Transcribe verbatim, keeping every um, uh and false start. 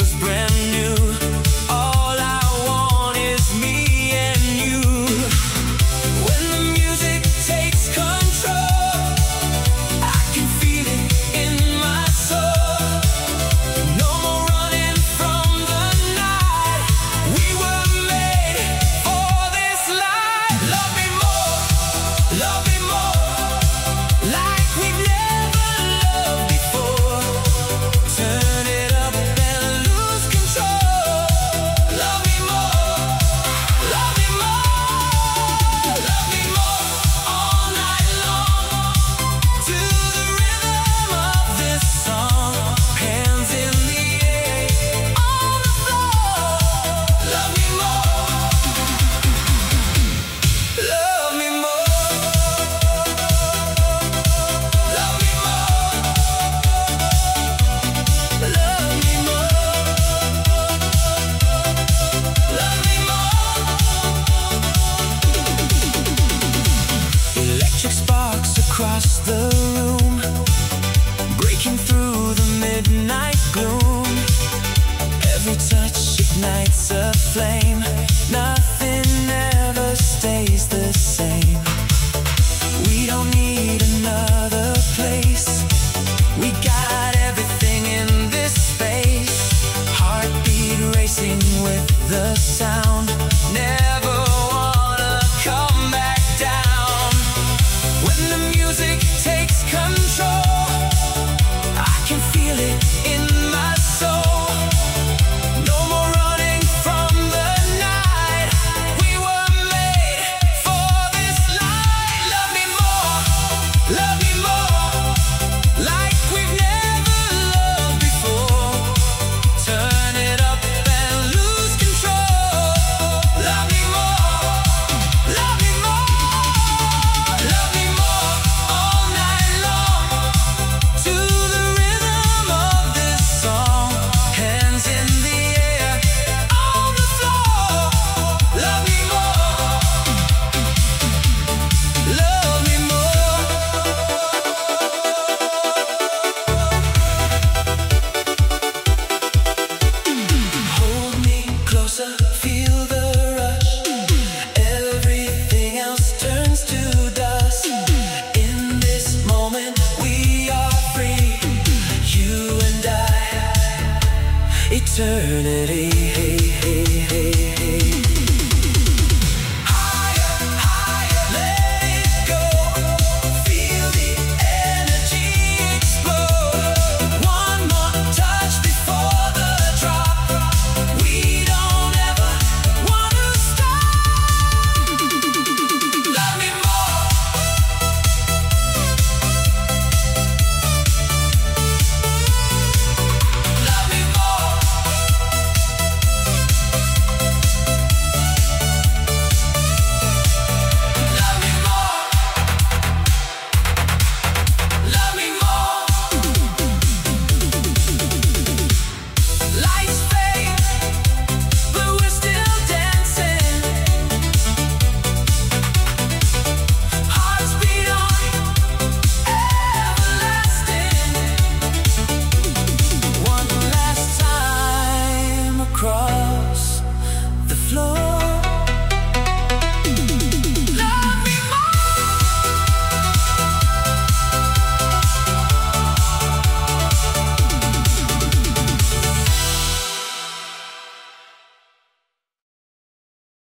feels brand new. All I want is me and you. When the music takes control, I can feel it in my soul. No more running from the night. We were made for this life. Love me more, love me more, like we've never loved before. Turn it up and lose control. Love me more, love me more, love me more, all night long. To the rhythm of this song, hands in the air, on the floor. Love me more, love me more, love me more, love me more, love me more. Electric sparks across the room, breaking through the midnight gloom. Every touch ignites a flame. Nothing ever stays the same. We don't need another place. We got everything in this space. Heartbeat racing with the sound. Never wanna come back down. When the music takes control, I can feel it in my soul. No more running from the night. We were made for this life. Love me more, love me more, like we've never loved before. Turn it up and lose control. Love me more, love me more, love me more, all night long. To the rhythm of this song, hands in the air, on the floor. Love me more, love me more. Hold me closer, feel the rush. Everything else turns to dust. In this moment we are free, you and I. Eternity.